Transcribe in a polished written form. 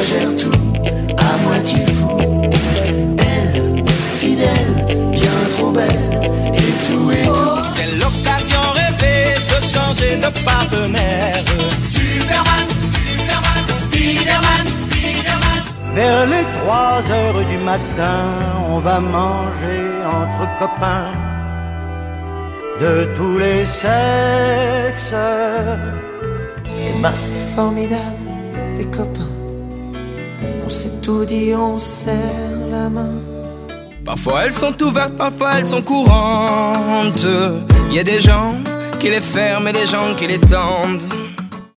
exagère tout, à moitié fou. Elle, fidèle, bien trop belle, et tout et tout. C'est l'occasion rêvée de changer de partenaire. Superman, Superman, Spiderman, Spiderman. Vers les 3 heures du matin, on va manger entre copains de tous les sexes. Et ben c'est formidable, les copains. On s'est tout dit, on serre la main. Parfois elles sont ouvertes, parfois elles sont courantes. Y a des gens qui les ferment et des gens qui les tendent.